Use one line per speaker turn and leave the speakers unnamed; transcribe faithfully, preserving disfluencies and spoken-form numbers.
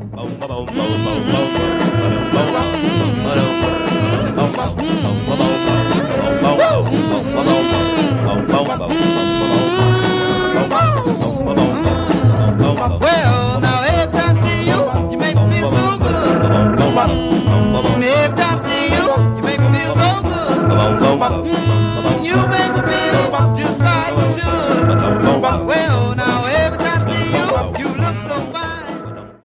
Well, now every time I see you, you make me feel so good. And every time I see you, you make me feel so good. You make